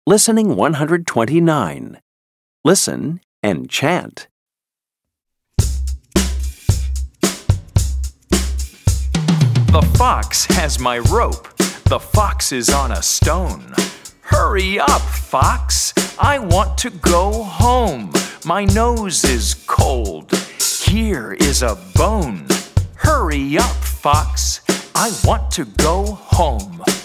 Listening 129. Listen and chant. The fox has my rope. The fox is on a stone. Hurry up, fox. I want to go home. My nose is cold. Here is a bone. Hurry up, fox. I want to go home.